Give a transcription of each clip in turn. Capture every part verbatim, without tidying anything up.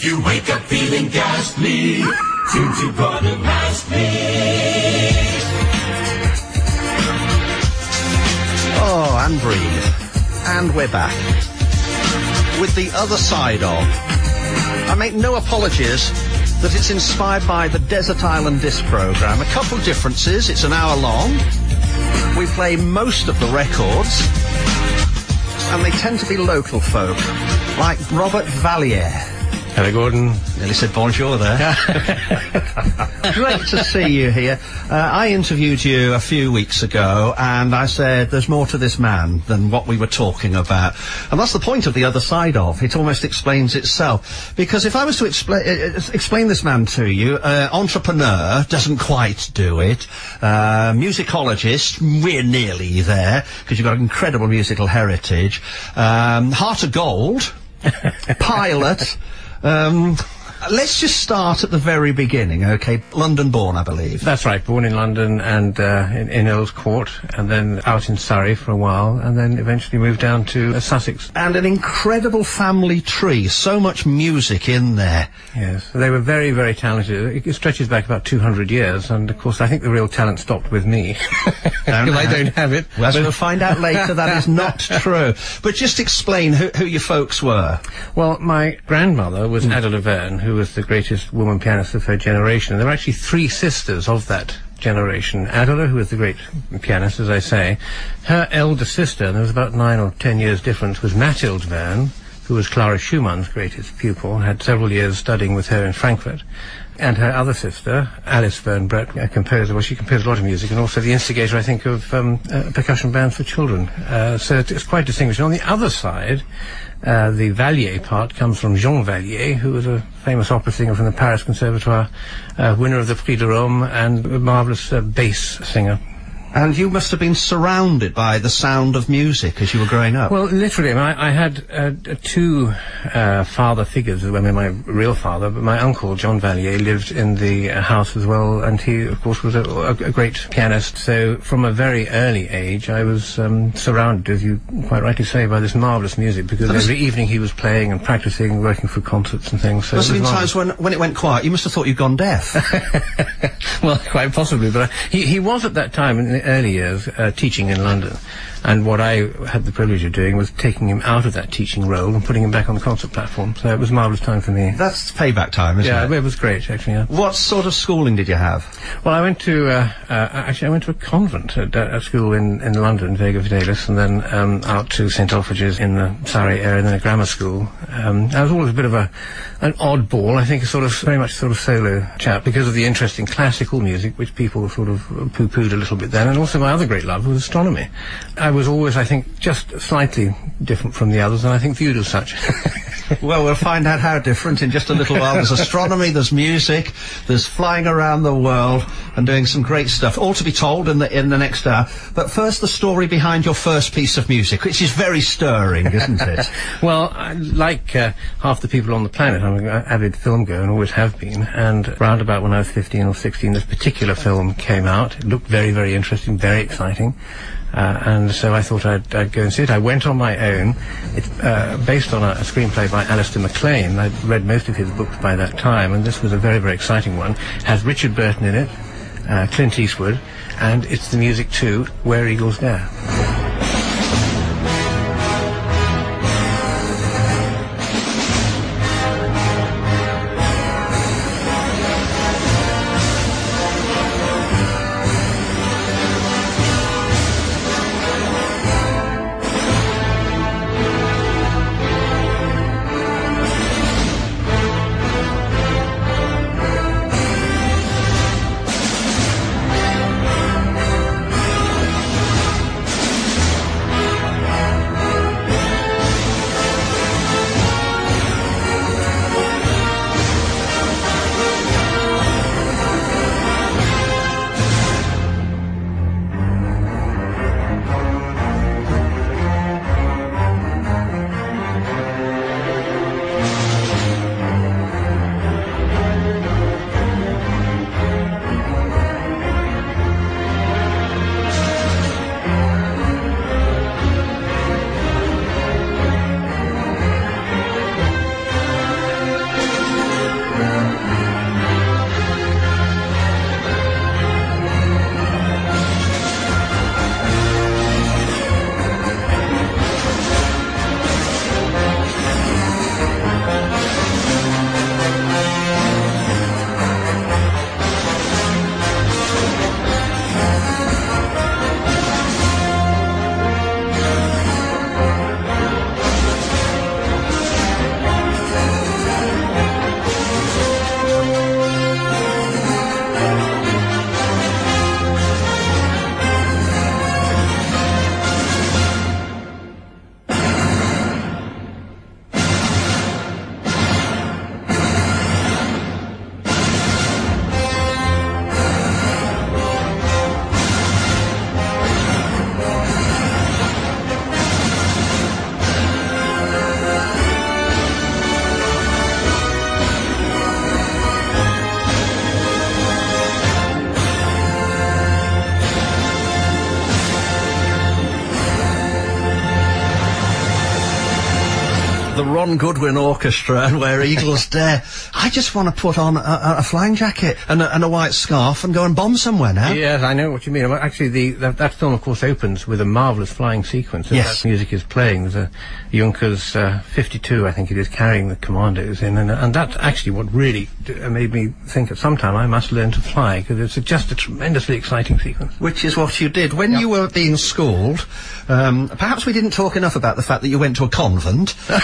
If you wake up feeling ghastly, tune to Gordon Astley. Oh, and breathe. And we're back. With the other side of. I make no apologies that it's inspired by the Desert Island Disc Programme. A couple of differences. It's an hour long. We play most of the records. And they tend to be local folk, like Robert Valliere. Hello, Gordon. Nearly said bonjour there. Great to see you here. Uh, I interviewed you a few weeks ago, and I said there's more to this man than what we were talking about. And that's the point of the other side of. It almost explains itself. Because if I was to expla- uh, explain this man to you, uh, entrepreneur, doesn't quite do it. Uh, musicologist, we're nearly there, because you've got an incredible musical heritage. Um, heart of gold. Pilot. Um, let's just start at the very beginning, okay? London-born, I believe. That's right, born in London and uh, in, in Earl's Court, and then out in Surrey for a while, and then eventually moved down to uh, Sussex. And an incredible family tree, so much music in there. Yes, they were very, very talented. It stretches back about two hundred years, and of course I think the real talent stopped with me. Because I don't have it. Well, as we'll find out later, that is not true. But just explain who, who your folks were. Well, my grandmother was mm. Ada Laverne, who was the greatest woman pianist of her generation. There were actually three sisters of that generation. Adela, who was the great pianist, as I say. Her elder sister, and there was about nine or ten years difference, was Mathilde Verne, who was Clara Schumann's greatest pupil, had several years studying with her in Frankfurt. And her other sister, Alice Verne Brett, a composer, well, she composed a lot of music, and also the instigator, I think, of um, uh, percussion bands for children. Uh, so it's quite distinguished. And on the other side, uh, the Vallier part comes from Jean Vallier, who was a famous opera singer from the Paris Conservatoire, uh, winner of the Prix de Rome, and a marvellous uh, bass singer. And you must have been surrounded by the sound of music as you were growing up. Well, literally. I, mean, I, I had uh, two uh, father figures. I mean, my real father, but my uncle, John Vallier, lived in the uh, house as well, and he, of course, was a, a, a great pianist. So from a very early age, I was um, surrounded, as you quite rightly say, by this marvellous music, because but every evening he was playing and practising, working for concerts and things. So must have been times when, when it went quiet, you must have thought you'd gone deaf. Well, quite possibly, but I, he, he was at that time, in the early years, uh, teaching in London. And what I had the privilege of doing was taking him out of that teaching role and putting him back on the concert platform. So it was a marvellous time for me. That's payback time, isn't yeah, it? Yeah, it was great, actually, yeah. What sort of schooling did you have? Well, I went to, uh, uh, actually, I went to a convent at a school in, in London, Vega Fidelis, and then um, out to Saint Alphonsus in the Surrey area, and then a grammar school. Um, I was always a bit of a an oddball, I think, a sort of, very much sort of solo chap, because of the interest in classical music, which people sort of poo-pooed a little bit then, and also my other great love was astronomy. I was always, I think, just slightly different from the others, and I think viewed as such. Well, we'll find out how different in just a little while. There's astronomy, there's music, there's flying around the world and doing some great stuff, all to be told in the in the next hour. But first, the story behind your first piece of music, which is very stirring, isn't it? Well, I, like uh, half the people on the planet, I'm an avid film goer and always have been, and round about when I was fifteen or sixteen, this particular film came out. It looked very, very interesting, very exciting. Uh, and so I thought I'd, I'd go and see it. I went on my own. It's uh, based on a, a screenplay by Alistair MacLean. I'd read most of his books by that time, and this was a very, very exciting one. It has Richard Burton in it, uh, Clint Eastwood, and it's the music to Where Eagles Dare. Ron Goodwin Orchestra and wear Eagles Dare. I just want to put on a, a, a flying jacket and a, and a white scarf and go and bomb somewhere now. Yes, I know what you mean. Well, actually, the, that, that film, of course, opens with a marvellous flying sequence. As Yes. that music is playing. There's a Junkers uh, fifty-two, I think it is, carrying the commandos in, and, and that's actually what really d- made me think at some time I must learn to fly, because it's a, just a tremendously exciting sequence. Which is what you did. When Yep. you were being schooled, um, perhaps we didn't talk enough about the fact that you went to a convent. I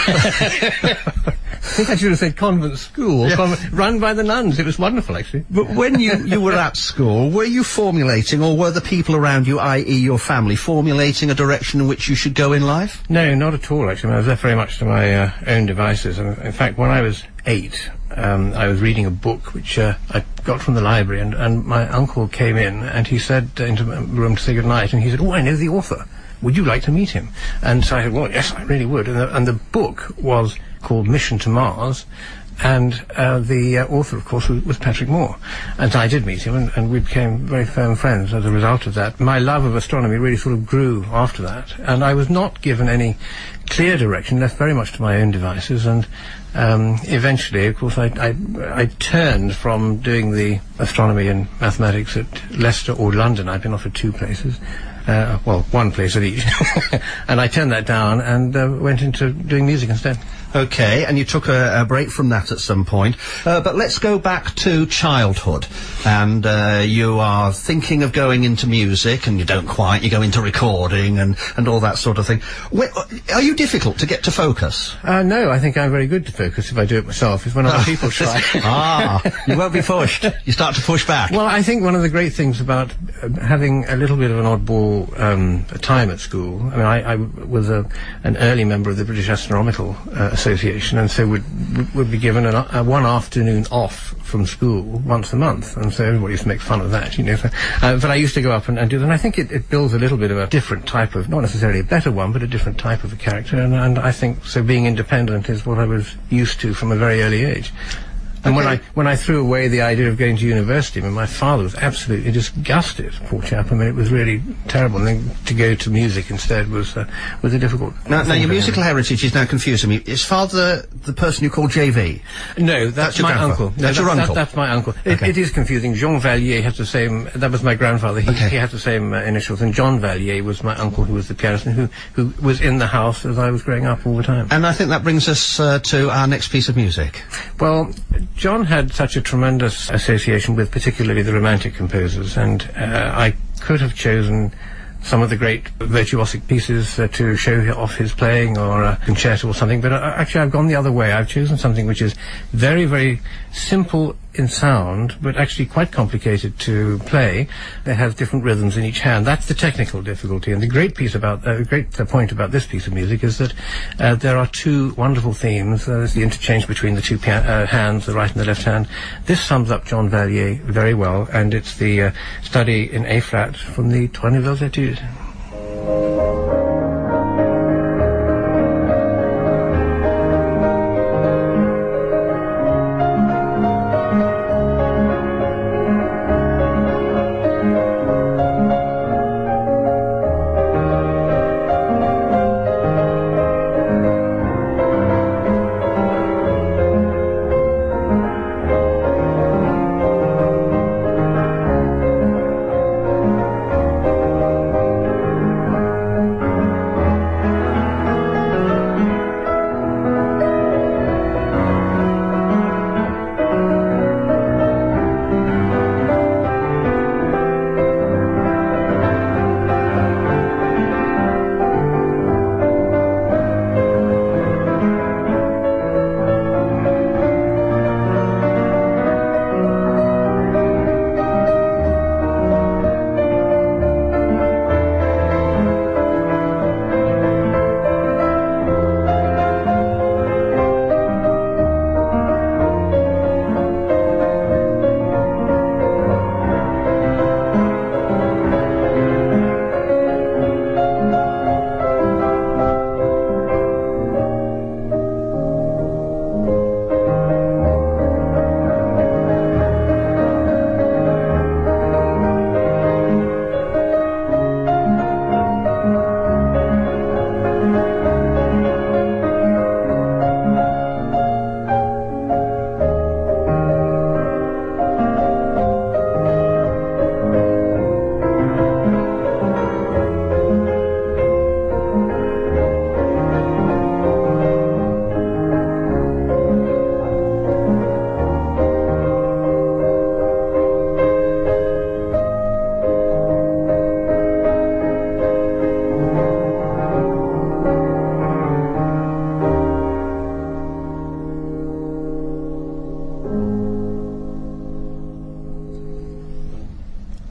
think I should have said convent school, Yeah. convent, run by the nuns. It was wonderful, actually. But when you, you were at school, were you formulating, or were the people around you, that is your family, formulating a direction in which you should go in life? No, not at all, actually. I was left very much to my uh, own devices. And in fact, when I was eight, um, I was reading a book which uh, I got from the library, and, and my uncle came in, and he said uh, into my room to say goodnight, and he said, "Oh, I know the author. Would you like to meet him?" And so I said, "Well, yes, I really would." And the, and the book was called Mission to Mars, and uh, the uh, author, of course, was, was Patrick Moore. And so I did meet him, and, and we became very firm friends as a result of that. My love of astronomy really sort of grew after that, and I was not given any clear direction, left very much to my own devices, and um, eventually, of course, I, I, I turned from doing the astronomy and mathematics at Leicester or London. I'd been offered two places. Uh, well, one place at each. And I turned that down and uh, went into doing music instead. Okay, and you took a, a break from that at some point. Uh, but let's go back to childhood. And uh, you are thinking of going into music, and you don't quite. You go into recording and, and all that sort of thing. Where, are you difficult to get to focus? Uh, no, I think I'm very good to focus if I do it myself. It's when other people try. Ah, you won't be pushed. You start to push back. Well, I think one of the great things about uh, having a little bit of an oddball um, time at school, I mean, I, I was a, an early member of the British Astronomical uh, Association, and so would would be given an, a one afternoon off from school once a month, and so everybody used to make fun of that, you know. So, uh, but I used to go up and, and do that, and I think it, it builds a little bit of a different type of, not necessarily a better one, but a different type of a character, and, and I think so being independent is what I was used to from a very early age. And Okay. when I when I threw away the idea of going to university, I mean, my father was absolutely disgusted, poor chap. I mean, it was really terrible. And then to go to music instead was uh, was a difficult. Now, now thing your for him. musical heritage is now confusing me. Is father the person you call J V? No, that's, That's your my grandfather. uncle. No, That's your that- that- uncle. that's my uncle. It, Okay. it is confusing. Jean Vallier has the same. That was my grandfather. He, Okay. he had the same uh, initials, and John Vallier was my uncle, who was the pianist and who who was in the house as I was growing up all the time. And I think that brings us uh, to our next piece of music. Well, John had such a tremendous association with particularly the Romantic composers, and uh, I could have chosen some of the great virtuosic pieces uh, to show off his playing, or a concerto or something, but uh, actually I've gone the other way. I've chosen something which is very, very simple in sound, but actually quite complicated to play. It has different rhythms in each hand. That's the technical difficulty, and the great piece about, uh, great uh, point about this piece of music is that uh, there are two wonderful themes. Uh, there's the interchange between the two pia- uh, hands, the right and the left hand. This sums up John Vallier very well, and it's the uh, study in A-flat from the Trois Nouvelles Etudes.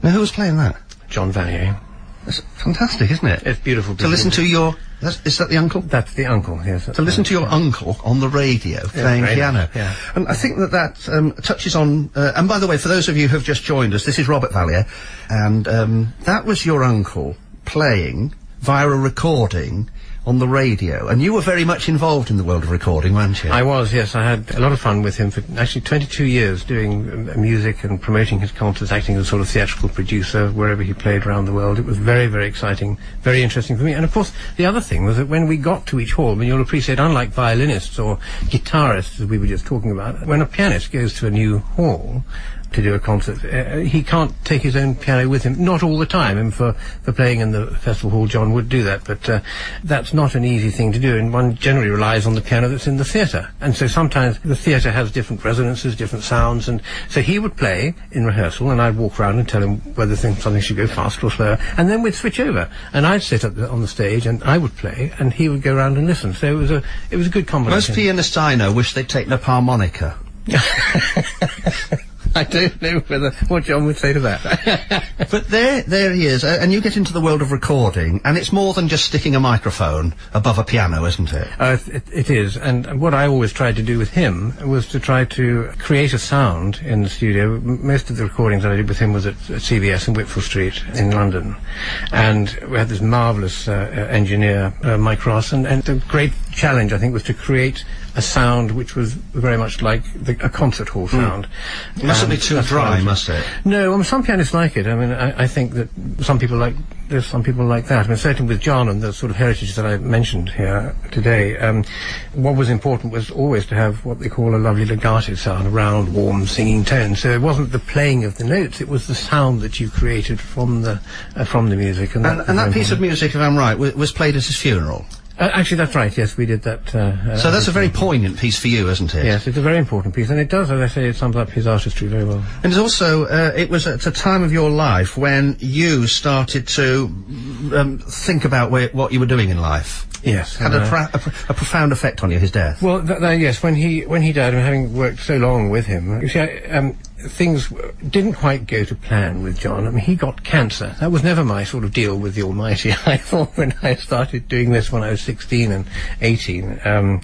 Now, who was playing that? John Valier. That's fantastic, isn't it? It's beautiful. To listen to your... That's, is that the uncle? That's the uncle, yes. To listen to your yeah. uncle on the radio playing very piano. nice, yeah. And I think that that um, touches on... Uh, and by the way, for those of you who have just joined us, this is Robert Valier, and um, that was your uncle playing via a recording on the radio, and you were very much involved in the world of recording, weren't you? I was, yes. I had a lot of fun with him for actually twenty-two years doing uh, music and promoting his concerts, acting as a sort of theatrical producer wherever he played around the world. It was very, very exciting, very interesting for me. And of course, the other thing was that when we got to each hall, I mean, you'll appreciate, unlike violinists or guitarists, as we were just talking about, when a pianist goes to a new hall to do a concert, uh, he can't take his own piano with him, not all the time, and for, for playing in the festival hall John would do that, but uh, that's not an easy thing to do, and one generally relies on the piano that's in the theatre, and so sometimes the theatre has different resonances, different sounds, and so he would play in rehearsal, and I'd walk around and tell him whether things, something should go faster or slower, and then we'd switch over, and I'd sit up the, on the stage, and I would play, and he would go around and listen, so it was a, it was a good combination. Most pianists I know wish they'd taken up harmonica. I don't know whether what John would say to that. But there, there he is, uh, and you get into the world of recording, and it's more than just sticking a microphone above a piano, isn't it? Uh, it, it is, and what I always tried to do with him was to try to create a sound in the studio. M most of the recordings that I did with him was at, at C B S in Whitfield Street in London, and we had this marvellous uh, uh, engineer, uh, Mike Ross, and, and the great challenge, I think, was to create a sound which was very much like the, a concert hall sound. Mm. It mustn't be too dry, must it? No, I mean, some pianists like it. I mean, I, I think that some people like, there's some people like that. I mean, certainly with John and the sort of heritage that I mentioned here today, um, what was important was always to have what they call a lovely legato sound, a round, warm, singing tone. So it wasn't the playing of the notes, it was the sound that you created from the, uh, from the music. And, and that, and that piece of music, if I'm right, w was played at his funeral? Uh, actually, that's right, yes, we did that. Uh, uh, so that's a very poignant piece for you, isn't it? Yes, it's a very important piece, and it does, as I say, it sums up his artistry very well. And it's also, uh, it was at a time of your life when you started to um, think about where, what you were doing in life. Yes. Had uh, a, pro a, pr a profound effect on you, his death. Well, th th yes, when he, when he died, and having worked so long with him, you see, I, um, things didn't quite go to plan with John. I mean, he got cancer. That was never my sort of deal with the Almighty. I thought when I started doing this when I was sixteen and eighteen, um,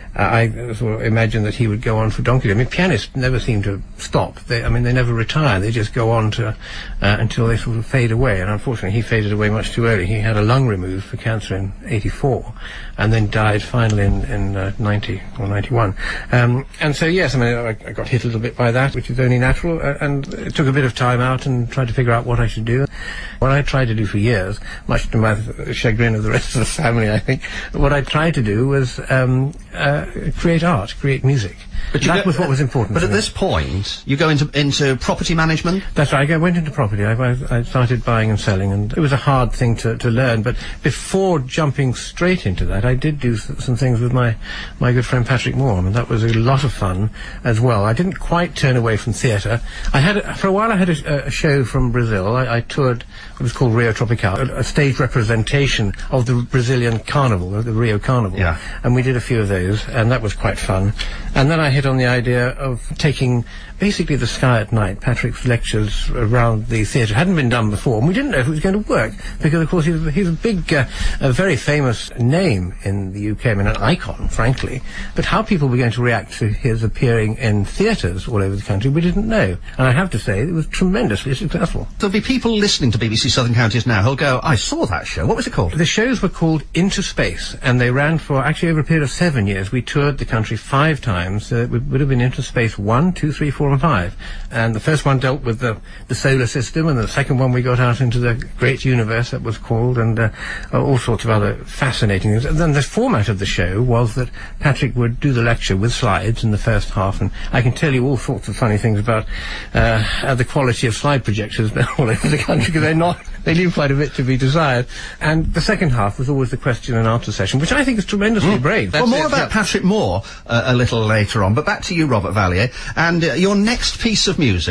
I sort of imagined that he would go on for donkey. I mean, pianists never seem to stop. They, I mean, they never retire. They just go on to uh, until they sort of fade away. And unfortunately, he faded away much too early. He had a lung removed for cancer in eighty-four, and then died finally in, in uh, ninety or ninety-one. Um, and so, yes, I mean, I, I got hit a little bit by that, which is only natural. Uh, and it took a bit of time out and tried to figure out what I should do. What I tried to do for years, much to my chagrin of the rest of the family, I think, what I tried to do was um, uh, create art, create music. But that was what was important. But to at me. this point, you go into into property management? That's right. I went into property. I, I, I started buying and selling, and it was a hard thing to, to learn. But before jumping straight into that, I did do s some things with my my good friend Patrick Moore, and that was a lot of fun as well. I didn't quite turn away from theatre. I had a, for a while. I had a, a show from Brazil. I, I toured what was called Rio Tropical, a, a stage representation of the Brazilian Carnival, the Rio Carnival. Yeah. And we did a few of those, and that was quite fun. And then I hit on the idea of taking basically the Sky at Night, Patrick's lectures around the theatre. It hadn't been done before, and we didn't know if it was going to work, because of course he's, he's a big, uh, a very famous name in the U K, I mean an icon, frankly. But how people were going to react to his appearing in theatres all over the country, we didn't know. And I have to say, it was tremendously successful. There'll be people listening to B B C Southern Counties now who'll go, I saw that show. What was it called? The shows were called Into Space, and they ran for actually over a period of seven years. We toured the country five times. Uh, it would have been Into Space one, two, three, four, and five. And the first one dealt with the, the solar system, and the second one we got out into the great universe, that was called, and uh, all sorts of other fascinating things. And then the format of the show was that Patrick would do the lecture with slides in the first half, and I can tell you all sorts of funny things about uh, uh, the quality of slide projectors all over the country, because they're not, they leave quite a bit to be desired. And the second half was always the question and answer session, which I think is tremendously mm. brave. That's well, more it, about yeah. Patrick Moore uh, a little later on, but back to you, Robert Valier, and uh, your next piece of music.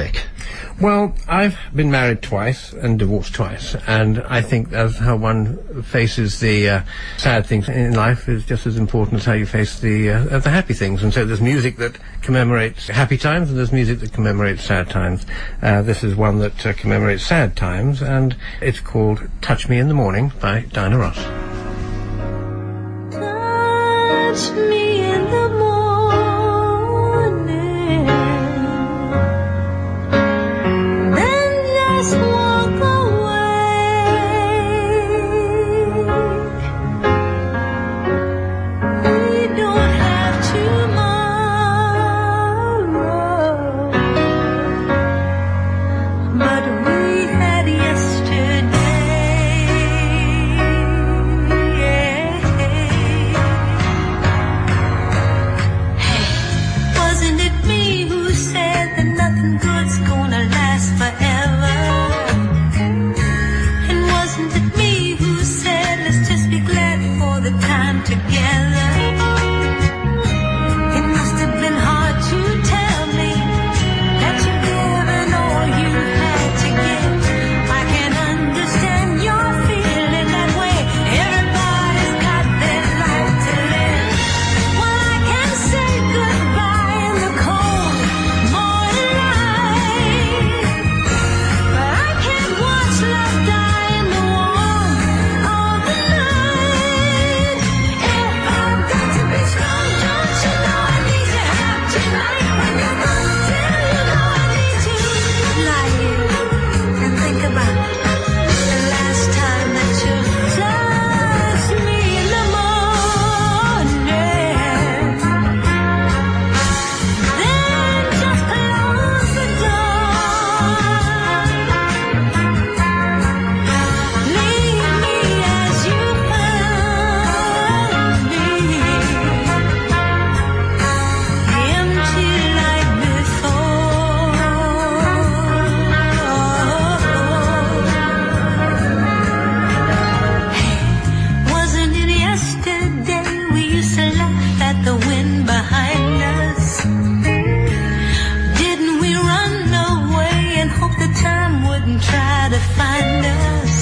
Well, I've been married twice and divorced twice, and I think that's how one faces the uh, sad things in life is just as important as how you face the uh, the happy things. And so there's music that commemorates happy times, and there's music that commemorates sad times. Uh, this is one that uh, commemorates sad times, and it's called "Touch Me in the Morning" by Diana Ross. Touch me in the morning, then just walk away. We don't have tomorrow, but we had yesterday. Wasn't it me who said that nothing good's gonna last forever? And wasn't it me who said let's just be glad for the time together? It must have been hard to tell me that you've given all you had to give. I can understand your feeling that way. Everybody's got their life to live. Well, I can say goodbye in the cold morning light, but I can't watch love die in the warm of the night. If I've got to be strong, don't you know I need to have tonight? When you're gone, till you know I need to lie here and think about the last time that you touched me in the morning. Then just close the door. Leave me as you found me, empty like before. Wasn't it yesterday we used to laugh at the wind behind us? Didn't we run away and hope the time wouldn't try to find us?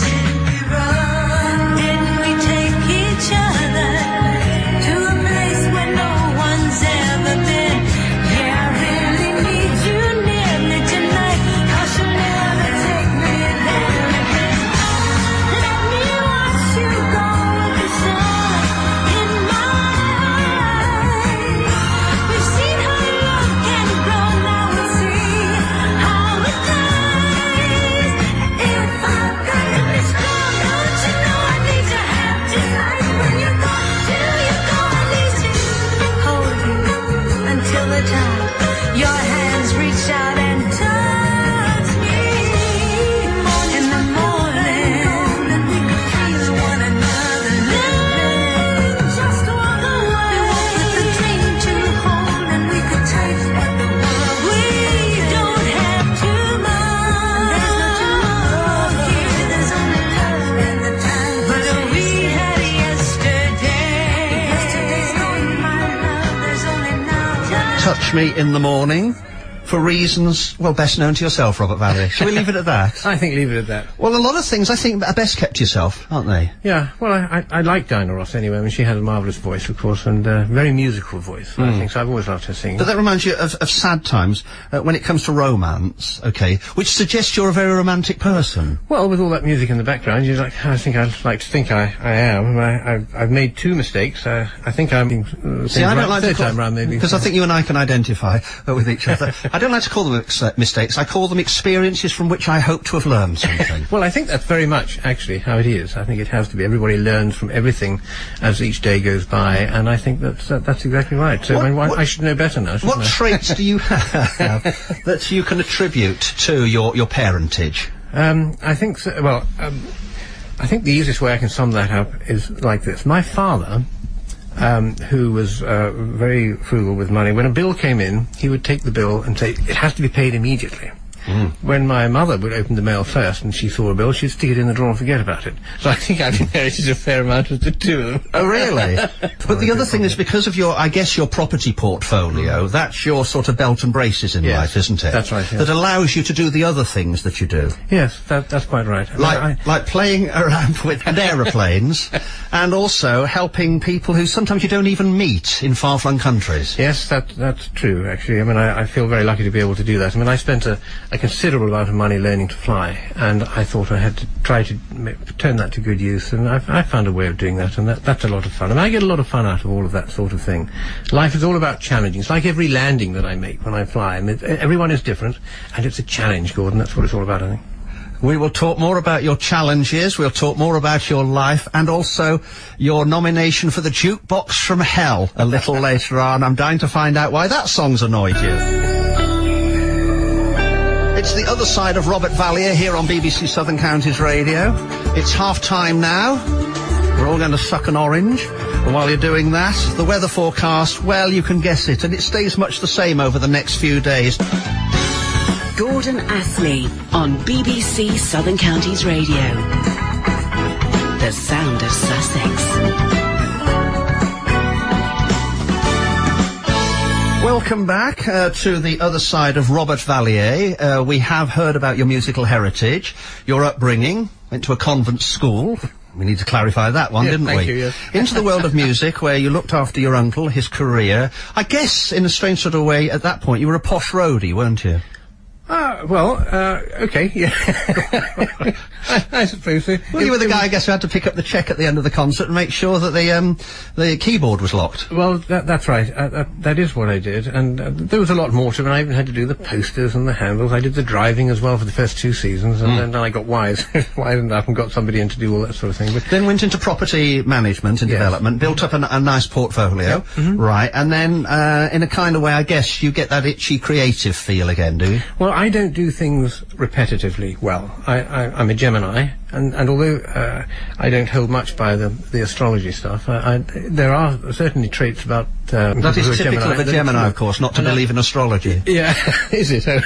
Didn't we take each other to a place where no one's ever been? Yeah, I really need you near me tonight, 'cause you'll never take me there again. Let me watch you go with the sun in my eyes. We've seen how love can grow, now we'll see how it dies. If I've got to be strong, don't you know I need to have tonight? When you're gone, till you go, I need to hold you until the time your hands reach out and touch me in the morning, and we could feel one another. Then just walk away with a dream to hold, and we could taste what the world. We don't have tomorrow. There's no tomorrow here. There's only love and the time. But we had yesterday. Yesterday's gone, my love. There's only now. Touch Me in the Morning, for reasons, well, best known to yourself, Robert Valley. Shall we leave it at that? I think leave it at that. Well, a lot of things I think are best kept to yourself, aren't they? Yeah, well, I, I, I like Diana Ross anyway. I mean, she has a marvellous voice, of course, and a uh, very musical voice, I think, so I've always loved her singing. But that reminds you of, of sad times uh, when it comes to romance, okay, which suggests you're a very romantic person. Well, with all that music in the background, you're like, I think I'd like to think I, I am. I, I've, I've made two mistakes. Uh, I think I'm uh, See, I don't like third to call, time round, maybe. because I think you and I can identify uh, with each other. I don't like to call them ex- uh, mistakes. I call them experiences from which I hope to have learned something. Well, I think that's very much actually how it is. I think it has to be. Everybody learns from everything as each day goes by, and I think that's uh, that's exactly right. So What- I, mean, why- what- I should know better now. shouldn't What I? traits do you have that you can attribute to your, your parentage? Um, I think so, well. Um, I think the easiest way I can sum that up is like this. My father, um, who was uh, very frugal with money, when a bill came in, he would take the bill and say, it has to be paid immediately. When my mother would open the mail first and she saw a bill, she'd stick it in the drawer and forget about it. So I think I've inherited a fair amount of the two of them. Oh, really? But the other thing is, because of your, I guess, your property portfolio, that's your sort of belt and braces in Yes, life, isn't it? that's right, yes. That allows you to do the other things that you do. Yes, that, that's quite right. I mean, Like, I- like playing around with aeroplanes, and also helping people who sometimes you don't even meet in far-flung countries. Yes, that that's true, actually. I mean, I, I feel very lucky to be able to do that. I mean, I spent a, a considerable amount of money learning to fly, and I thought I had to try to ma- turn that to good use, and I've, I found a way of doing that, and that, that's a lot of fun. And I get a lot of fun out of all of that sort of thing. Life is all about challenging. It's like every landing that I make when I fly. I mean, everyone is different, and it's a challenge, Gordon. That's what it's all about, I think. We will talk more about your challenges, we'll talk more about your life, and also your nomination for the Jukebox from Hell a little later on. I'm dying to find out why that song's annoyed you. It's the other side of Robert Valier here on B B C Southern Counties Radio. It's half time now. We're all going to suck an orange. And while you're doing that, the weather forecast, well, you can guess it, and it stays much the same over the next few days. Gordon Astley on B B C Southern Counties Radio. The sound of Sussex. Welcome back uh, to the other side of Robert Valier. Uh, we have heard about your musical heritage, your upbringing, went to a convent school. We need to clarify that one, Yeah, didn't thank we? you, yes. Into the world of music, where you looked after your uncle, his career. I guess, in a strange sort of way, at that point, you were a posh roadie, weren't you? Ah, well, uh, okay, yeah. I, I suppose so. Well, you were the guy, I guess, who had to pick up the check at the end of the concert and make sure that the um, the keyboard was locked. Well, that, that's right. Uh, that, that is what I did, and uh, there was a lot more to it. I even had to do the posters and the handles. I did the driving as well for the first two seasons, and then I got wise, widened up and got somebody in to do all that sort of thing. But Then went into property management and Yes. development, built up an, a nice portfolio, right? And then, uh, in a kind of way, I guess you get that itchy creative feel again, do you? well, I don't do things repetitively well. I, I, I'm a Gemini, and, and although uh, I don't hold much by the, the astrology stuff, I, I, there are certainly traits about uh, That people is who are typical of a that- Gemini, of course, not to And I- believe in astrology. Yeah, is it? Oh.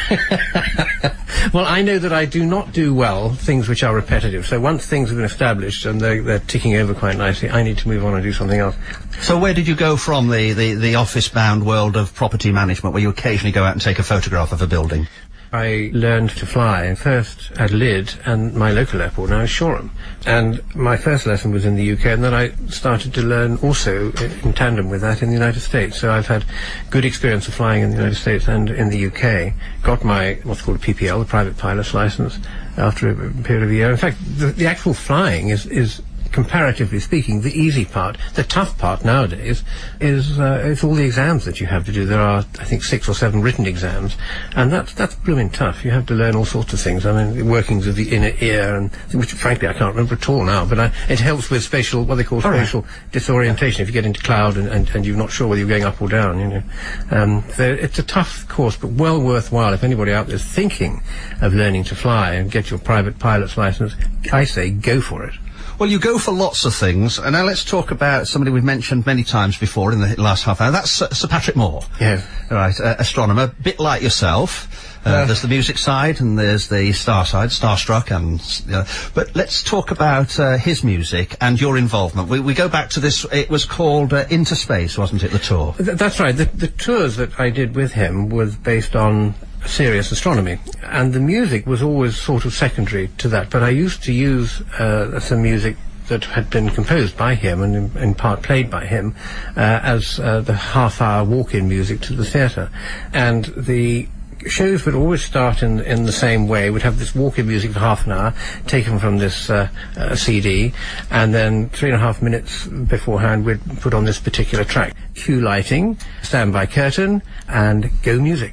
Well, I know that I do not do well things which are repetitive. So once things have been established and they're, they're ticking over quite nicely, I need to move on and do something else. So where did you go from the, the, the office-bound world of property management, where you occasionally go out and take a photograph of a building? I learned to fly first at Lydd and my local airport now is Shoreham. And my first lesson was in the U K, and then I started to learn also i- in tandem with that in the United States. So I've had good experience of flying in the United States and in the U K. Got my what's called a P P L, the private pilot's license, after a period of a year. In fact, the, the actual flying is is comparatively speaking, the easy part. The tough part nowadays is uh, it's all the exams that you have to do. There are, I think, six or seven written exams, and that's that's blooming tough. You have to learn all sorts of things. I mean, the workings of the inner ear, and which, frankly, I can't remember at all now. But I, it helps with spatial, what they call All right. spatial disorientation. If you get into cloud and, and, and you're not sure whether you're going up or down, you know, um, there- it's a tough course, but well worthwhile. If anybody out there is thinking of learning to fly and get your private pilot's license, I say go for it. Well, you go for lots of things, and now let's talk about somebody we've mentioned many times before in the last half hour. That's uh, Sir Patrick Moore. Yes. Right, uh, astronomer, bit like yourself. Uh, Uh. there's the music side and there's the star side, starstruck, and uh, but let's talk about uh, his music and your involvement. We, we go back to this. It was called uh, Into Space, wasn't it? The tour. Th- that's right. The, the tours that I did with him was based on serious astronomy, and the music was always sort of secondary to that. But I used to use uh, some music that had been composed by him and in, in part played by him uh, as uh, the half-hour walk-in music to the theatre. And the shows would always start in in the same way. We'd have this walk-in music for half an hour, taken from this uh, uh, C D, and then three and a half minutes beforehand we'd put on this particular track. Cue lighting, standby curtain, and go music.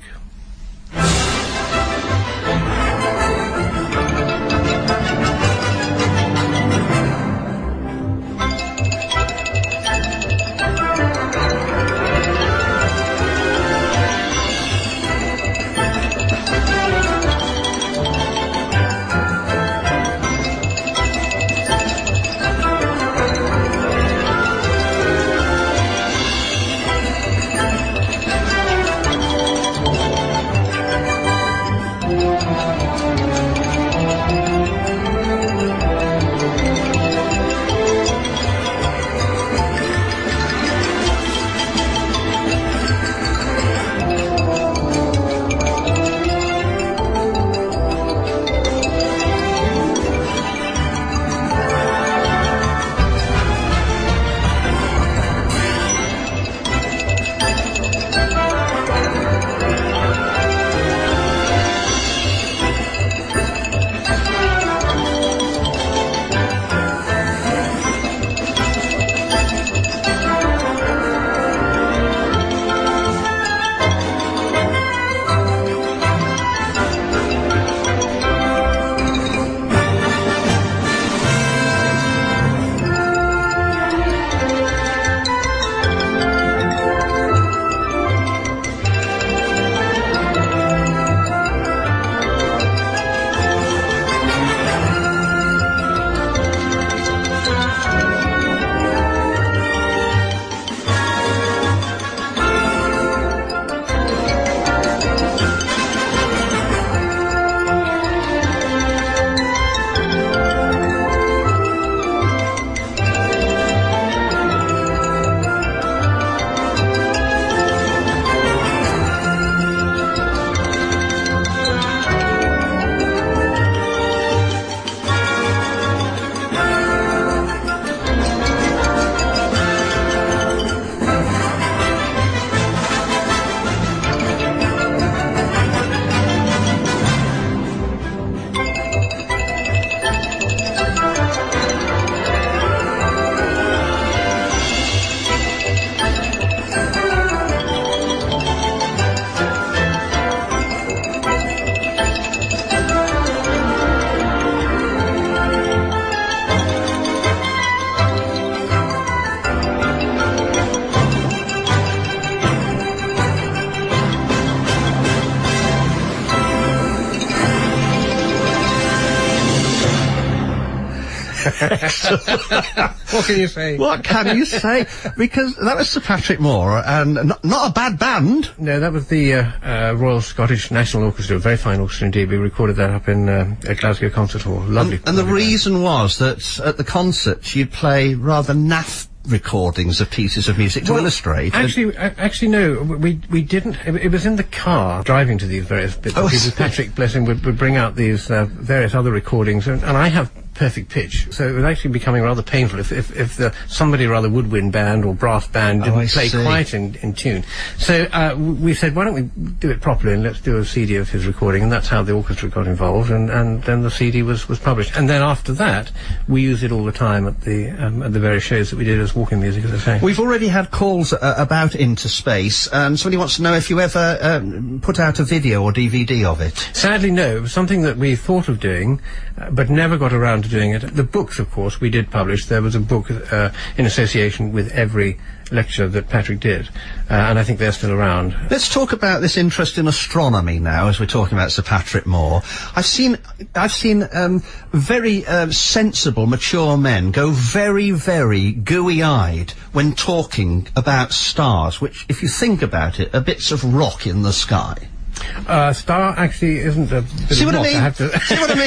What can you say? What can you say? Because that was Sir Patrick Moore, and not, not a bad band. No, that was the uh, uh, Royal Scottish National Orchestra, a very fine orchestra indeed. We recorded that up in uh, at Glasgow Concert Hall. Lovely. And, and the lovely band. reason was that at the concerts you'd play rather naff recordings of pieces of music to Well, illustrate. Actually, uh, actually, no. We we didn't. It, it was in the car driving to these various bits. Oh, and pieces. I see. Patrick, bless him, would, would bring out these uh, various other recordings, and, and I have perfect pitch, so it was actually becoming rather painful if if, if the, somebody rather woodwind band or brass band Oh, didn't I play see. quite in, in tune. So uh, w- we said, why don't we do it properly and let's do a C D of his recording, and that's how the orchestra got involved, and, and then the C D was, was published. And then after that, we used it all the time at the um, at the various shows that we did as walking music, as I say. We've already had calls uh, about Into Space, and somebody wants to know if you ever um, put out a video or D V D of it. Sadly, no. It was something that we thought of doing, uh, but never got around to doing it. The books, of course, we did publish. There was a book uh, in association with every lecture that Patrick did, uh, and I think they're still around. Let's talk about this interest in astronomy now, as we're talking about Sir Patrick Moore. I've seen, I've seen um, very uh, sensible, mature men go very, very gooey-eyed when talking about stars, which, if you think about it, are bits of rock in the sky. Uh, star actually isn't a bit See of what I rock, mean? have to See what I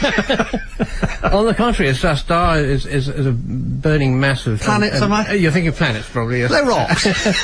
mean? On the contrary, a star- star is, is, is a burning mass of... Planets, and- am I? uh, You're thinking planets, probably, yes. They're rocks.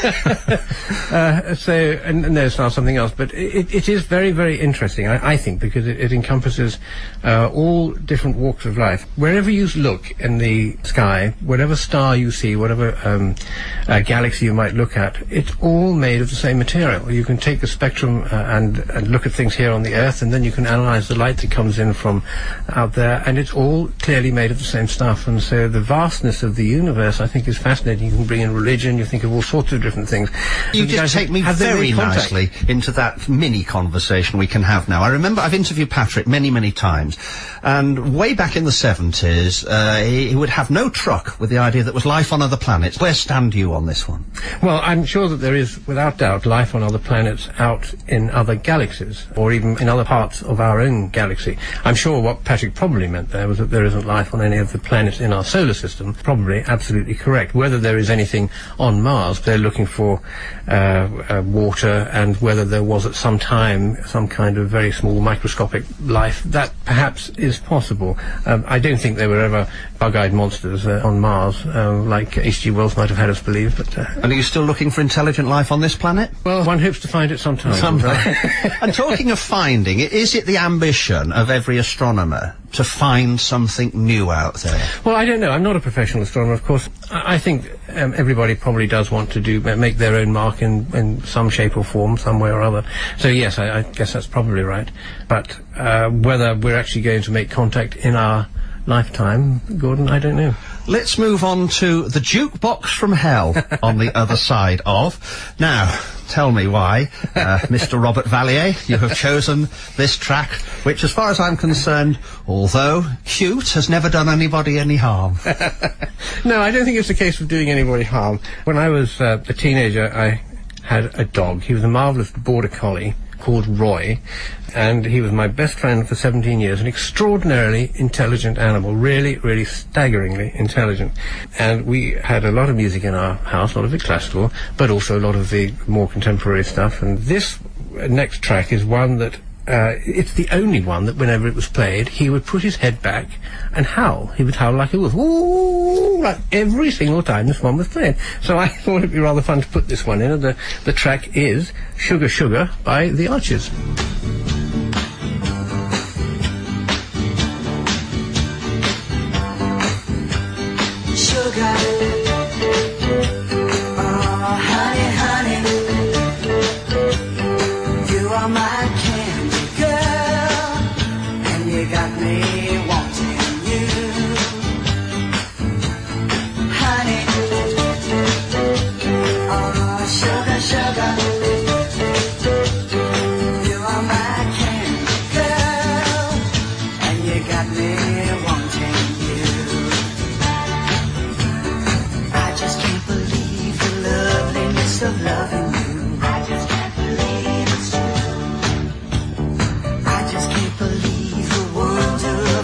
uh, so, and, and no, it's not something else, but it, it is very, very interesting, I, I think, because it, it encompasses uh, all different walks of life. Wherever you look in the sky, whatever star you see, whatever um, uh, galaxy you might look at, it's all made of the same material. You can take the spectrum uh, and, and look at things here on the Earth, and then you can analyze the light that comes in from out there, and it's all clearly made of the same stuff. And so the vastness of the universe, I think, is fascinating. You can bring in religion, you think of all sorts of different things. You And just guys take me have they very made contact? nicely into that mini conversation we can have now. I remember I've interviewed Patrick many, many times, and way back in the seventies, uh, he, he would have no truck with the idea that there was life on other planets. Where stand you on this one? Well, I'm sure that there is, without doubt, life on other planets out in other galaxies, or even in other parts of our own galaxy. I'm sure what Patrick probably meant there was that there isn't life on any of the planets in our solar system. Probably absolutely correct. Whether there is anything on Mars, they're looking for uh, uh, water, and whether there was at some time some kind of very small microscopic life, that perhaps is possible. Um, I don't think there were ever bug-eyed monsters uh, on Mars, uh, like H G Wells might have had us believe, but... Uh, And are you still looking for intelligent life on this planet? well, one hopes to find it sometime. Sometime. And talking of finding, i- is it the ambition of every astronomer to find something new out there? Well, I don't know. I'm not a professional astronomer, of course. I, I think um, everybody probably does want to do ma- make their own mark in, in some shape or form, some way or other. So yes, I, I guess that's probably right. But uh, whether we're actually going to make contact in our lifetime, Gordon, I don't know. Let's move on to the jukebox from hell on the other side of. Now, tell me why, uh, Mister Robert Vallier, you have chosen this track, which, as far as I'm concerned, although cute, has never done anybody any harm. No, I don't think it's a case of doing anybody harm. When I was uh, a teenager, I had a dog. He was a marvellous border collie called Roy, and he was my best friend for seventeen years, an extraordinarily intelligent animal, really, really staggeringly intelligent. And we had a lot of music in our house, a lot of it classical, but also a lot of the more contemporary stuff. And this uh, next track is one that Uh, it's the only one that whenever it was played, he would put his head back and howl. He would howl like a wolf. Ooh, like every single time this one was played. So I thought it'd be rather fun to put this one in, and the, the track is Sugar Sugar by The Archers. Sugar, oh honey, honey, you are my candy girl, and you got me wanting you, honey. Oh sugar, sugar, you are my candy girl, and you got me wanting you. I just can't believe the loveliness of loving you. I just can't believe it's true. I just can't believe the wonder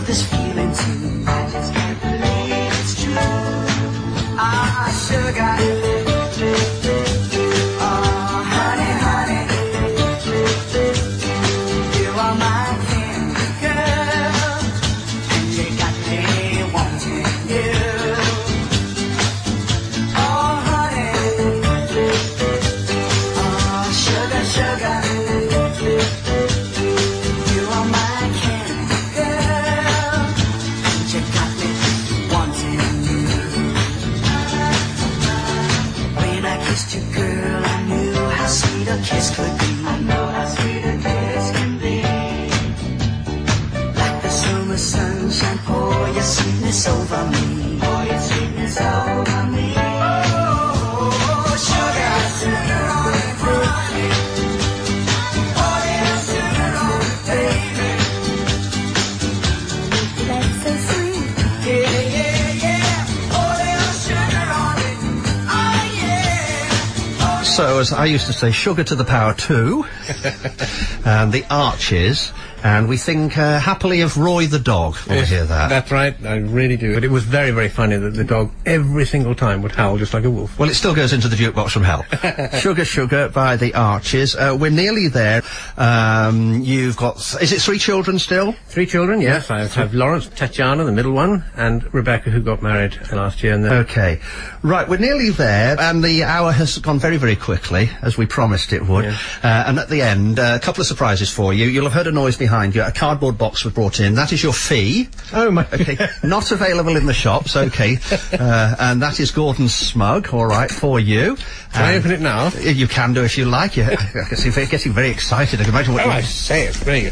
also, as I used to say, sugar to the power two, and the Arches, and we think uh, happily of Roy the dog when Yes, we hear that. That's right, I really do. But it was very, very funny that the dog every single time would howl just like a wolf. Well, it still goes into the jukebox from hell. Sugar, Sugar by the Arches. Uh, we're nearly there. Um, you've got, is it three children still? Three children, yes. I have Lawrence, Tatiana, the middle one, and Rebecca, who got married last year. And the Okay. Right, we're nearly there, and the hour has gone very, very quickly, as we promised it would. Yeah. Uh, and at the end, uh, a couple of surprises for you. You'll have heard a noise behind you. A cardboard box was brought in. That is your fee. Oh, my... Okay. Not available in the shops, okay. Uh, and that is Gordon's smug, all right, for you. Can I And- open it now? You can do if you like. You, I can see you're getting very excited. I can imagine what Oh, you... I say, it's very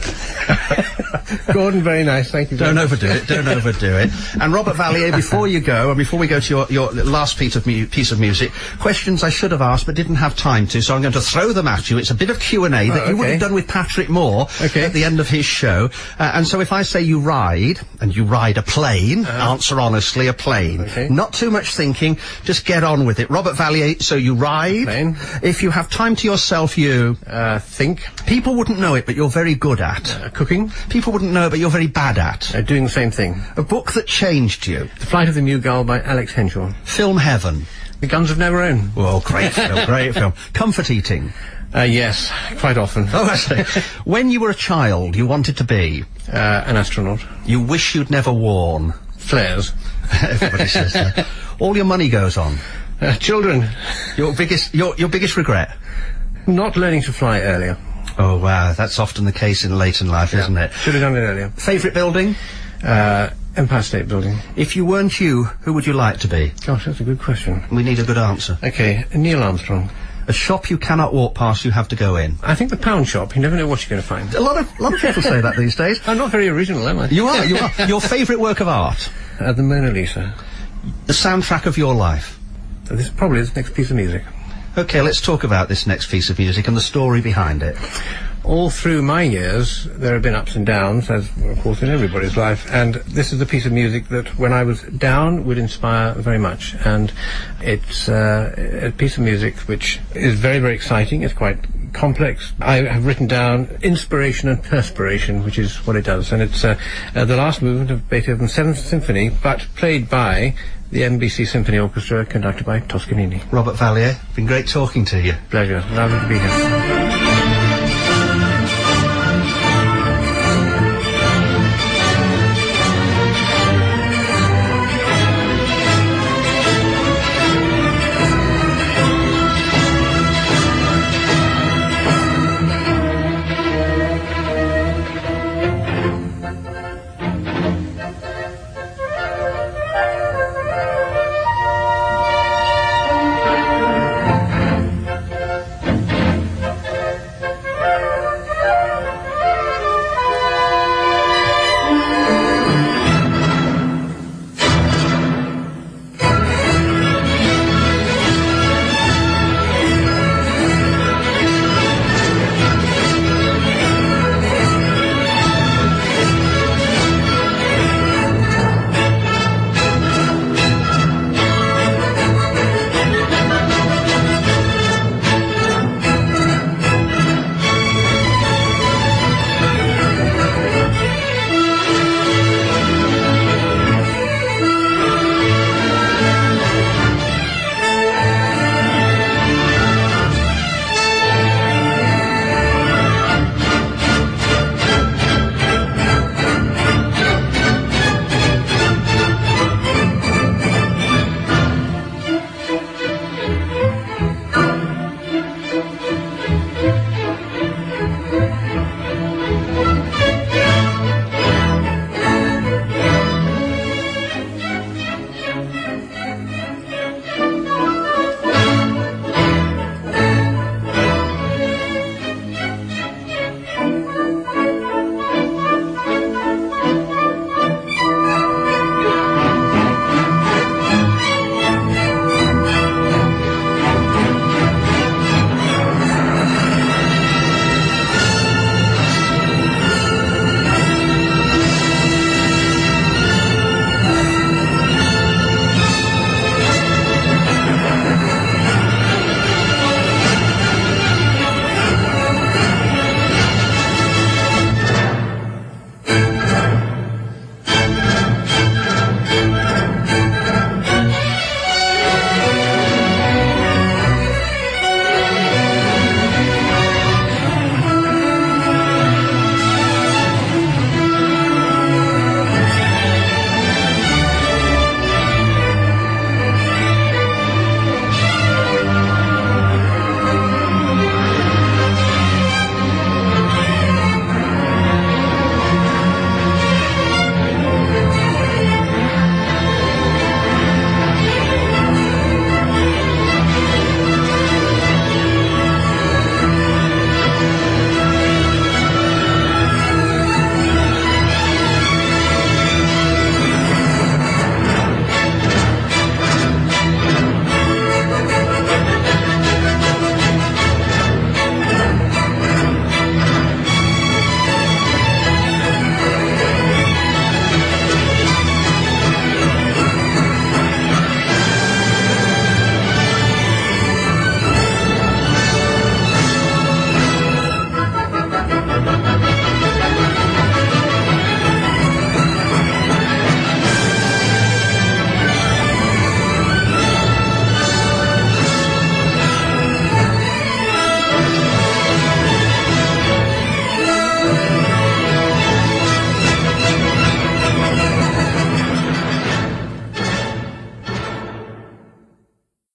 good. Gordon, very nice, thank you very Don't much. overdo it. Don't overdo it. And Robert Vallier, before you go, and before we go to your, your last piece of mu- piece of music, questions I should have asked but didn't have time to, so I'm going to throw them at you. It's a bit of Q and A that Oh, you would okay. have done with Patrick Moore Okay. at the end of his show. Uh, and so if I say you ride, and you ride a plane, answer honestly, a plane. Okay. Not too much thinking. Just get on with it. Robert Vallier. So you ride. Plane. If you have time to yourself, you Uh, think. people wouldn't know it, but you're very good at. Uh, cooking. People wouldn't know it, but you're very bad at. Uh, doing the same thing. A book that changed you. The Flight of the Mew Gull by Alex Henshaw. Film Heaven. The Guns of Neverone. Well, great film, great film. Comfort eating. Uh, yes, quite often. Oh, I see. When you were a child, you wanted to be. Uh, an astronaut. You wish you'd never worn. Flares. Everybody says that. All your money goes on. Uh, children. Your biggest, your your biggest regret. Not learning to fly earlier. Oh wow, that's often the case in late in life, isn't it? Should have done it earlier. Favourite building? Uh, Empire State Building. If you weren't you, who would you like to be? Gosh, that's a good question. We need a good answer. Okay, Neil Armstrong. A shop you cannot walk past, you have to go in. I think the pound shop, you never know what you're going to find. A lot of a lot of people say that these days. I'm not very original, am I? You are, you are. Your favourite work of art? Uh, the Mona Lisa. The soundtrack of your life? Uh, This probably is the next piece of music. Okay, let's talk about this next piece of music and the story behind it. All through my years, there have been ups and downs, as of course in everybody's life, and this is a piece of music that, when I was down, would inspire very much. And it's uh, a piece of music which is very, very exciting. It's quite complex. I have written down inspiration and perspiration, which is what it does. And it's uh, uh, the last movement of Beethoven's Seventh Symphony, but played by the N B C Symphony Orchestra, conducted by Toscanini. Robert Vallier, been great talking to you. Pleasure. Lovely to be here.